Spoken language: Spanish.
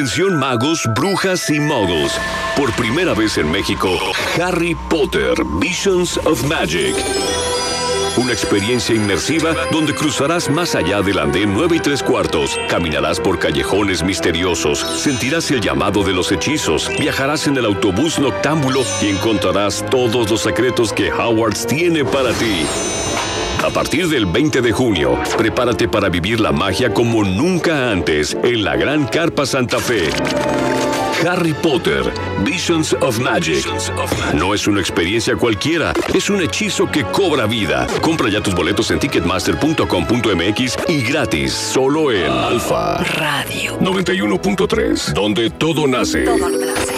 Atención magos, brujas y muggles. Por primera vez en México, Harry Potter, Visions of Magic. Una experiencia inmersiva donde cruzarás más allá del andén 9 3/4, caminarás por callejones misteriosos, sentirás el llamado de los hechizos, viajarás en el autobús noctámbulo y encontrarás todos los secretos que Hogwarts tiene para ti. A partir del 20 de junio, prepárate para vivir la magia como nunca antes en la Gran Carpa Santa Fe. Harry Potter, Visions of Magic. No es una experiencia cualquiera, es un hechizo que cobra vida. Compra ya tus boletos en ticketmaster.com.mx y gratis, solo en Alfa Radio 91.3, donde todo nace. Todo nace.